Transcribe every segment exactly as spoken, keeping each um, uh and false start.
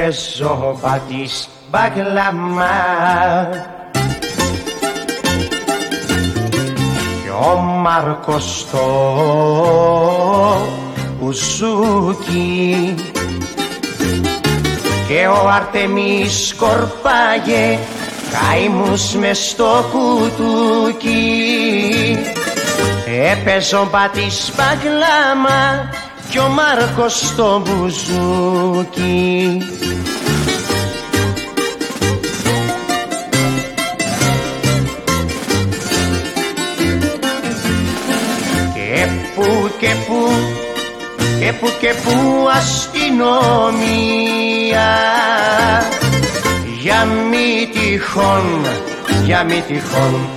Παίζω πατής μπαγλαμά κι ο Μάρκος το μπουζούκι και ο Αρτεμής σκορπάγε καημούς μες στο κουτούκι. Έπαιζε πατής μπαγλάμα κι ο Μάρκος στο μπουζούκι. Και που και που και που και που αστυνομία για μη τυχόν, για μη τυχόν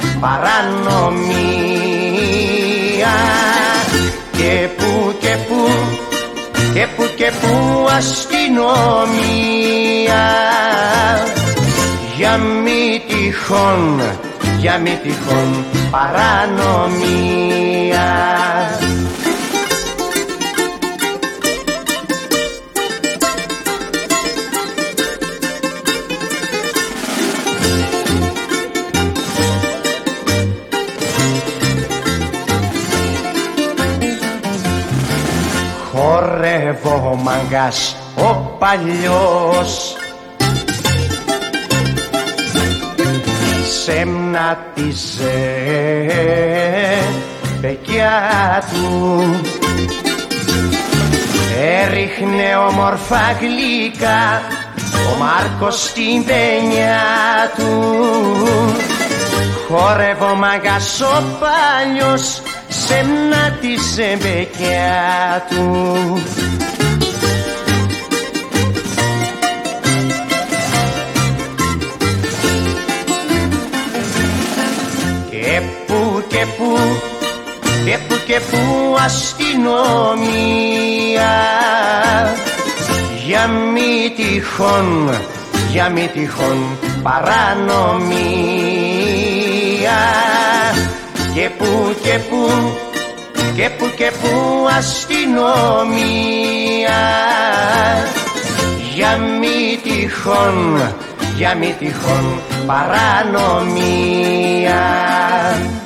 παρανομία. Και που και που και που και που αστυνομία για μη τυχόν, για μη τυχόν παρανομία. Χορεύω μαγκάς ο παλιός σεμνάτιζε πεκιά του, έριχνε όμορφα γλυκά ο Μάρκος στην παινιά του. Χορεύω μαγκάς ο παλιός σεμνάτιζε πεκιά του. Και που και που και που και που αστυνομία για μη τυχόν, για μη τυχόν παρανομία. Και που και που και που και που αστυνομία για μη τυχόν, για μη τυχόν παρανομία.